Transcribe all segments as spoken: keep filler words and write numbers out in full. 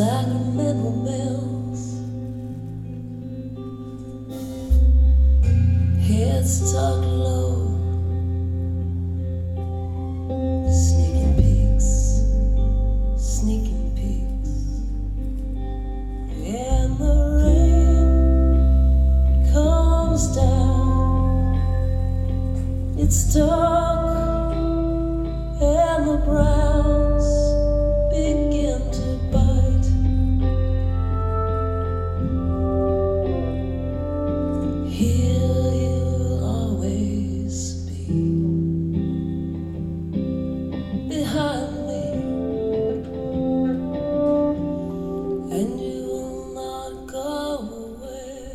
Sacramento bells, heads tucked low, sneaking peeks, sneaking peeks, and the rain comes down. It's dark and the browns begin to bite. Here you'll always be, behind me, and you will not go away.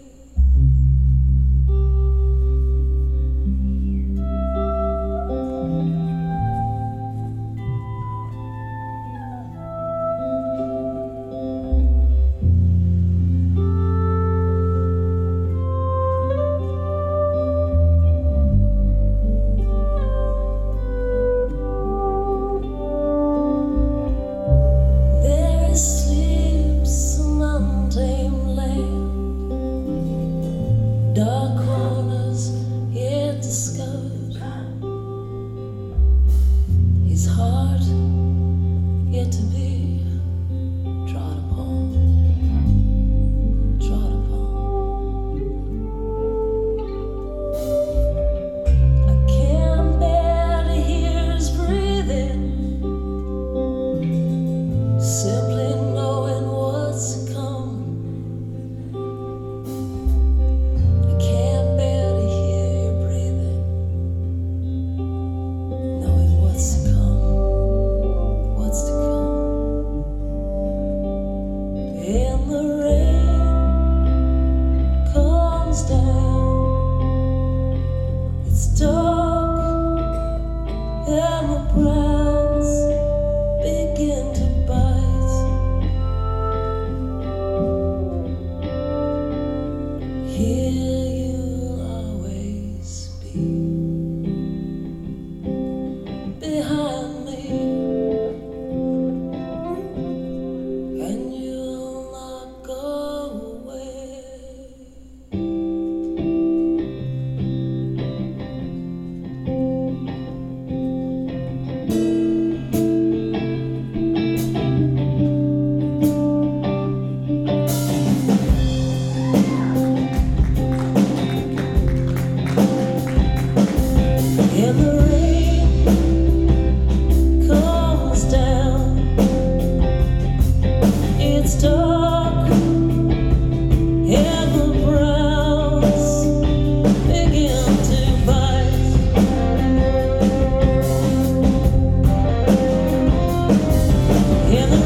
There sleeps a untamed land, dark corners yet discovered, his heart yet to be trod upon, trod upon. I can barely hear his breathing, simply knowing what's to come. I can barely hear you breathing, knowing what's to come, what's to come. And the rain comes down. It's dark and the browns begin to bite. Here you'll always be, behind me, and you'll not go away. And the rain comes down. It's dark and the browns begin to bite. And the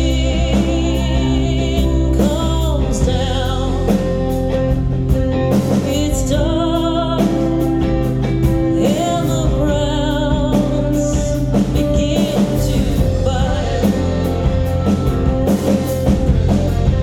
rain comes down. It's dark and the browns begin to bite.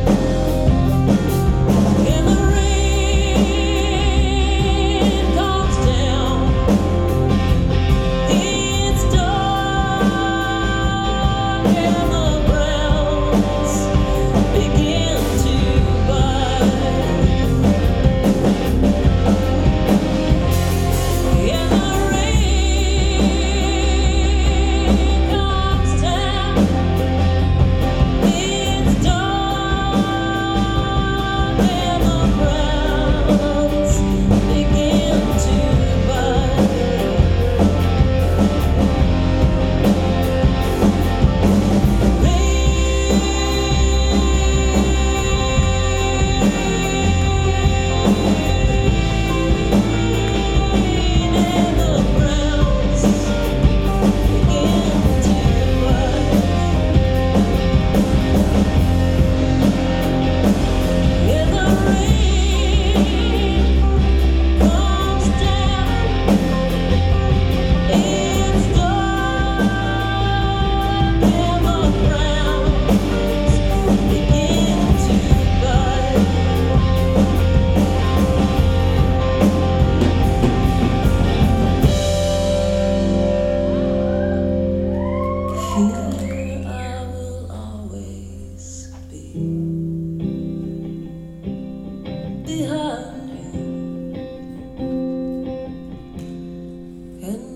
and